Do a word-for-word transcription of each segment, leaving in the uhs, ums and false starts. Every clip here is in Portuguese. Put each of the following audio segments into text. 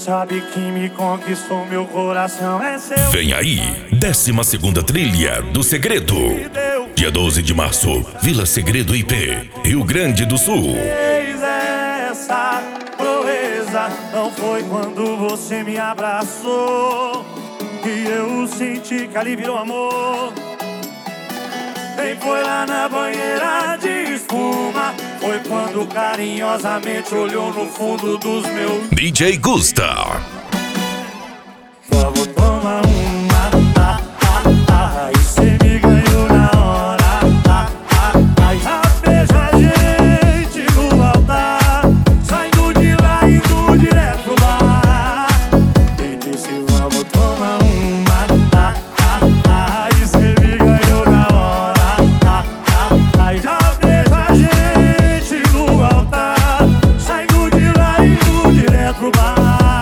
sabe que me conquistou, meu coração é seu. Vem aí, décima segunda trilha do Segredo. Dia doze de março, Vila Segredo I P, Rio Grande do Sul. Fez essa proeza, não foi quando você me abraçou que eu senti que ali virou amor. Nem foi lá na banheira de espuma, foi quando carinhosamente olhou no fundo dos meus. D J Gusta. Vamos tomar uma, ah, ah, ah, e cê me ganhou na hora, ah, ah, ah, já vejo a gente no altar, saindo de lá e indo direto pro bar. E disse vamos tomar uma, ah, ah, ah, e cê me ganhou na hora, ah, ah, ah, já vejo a gente no altar, saindo de lá e indo direto pro bar.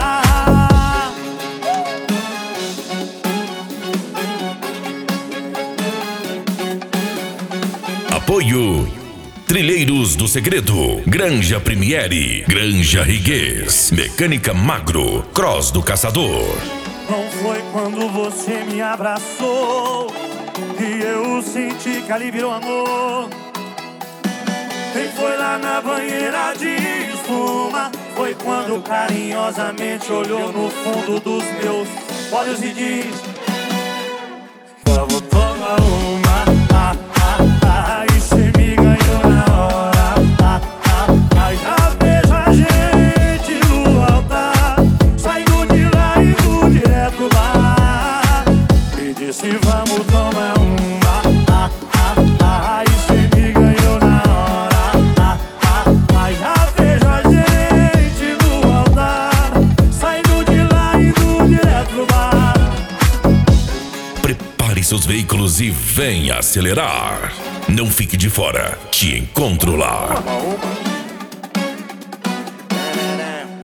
Apoio Trilheiros do Segredo, Granja Primieri, Granja Riguês, Mecânica Magro, Cross do Caçador. Não foi quando você me abraçou que eu senti que ali virou amor. Nem foi lá na banheira de espuma, foi quando carinhosamente olhou no fundo dos meus olhos e diz: vamos tomar uma, ah, ah, ah, e cê me ganhou na hora, ah, ah, ah, já vejo a gente no altar, saindo de lá e indo direto pro bar. E disse vamos tomar uma, ah, ah, ah, e cê me ganhou na hora, ah, ah, ah, já vejo a gente no altar, saindo de lá e indo direto pro bar. Prepare seus veículos e venha acelerar. Não fique de fora, te encontro lá. Uma, uma.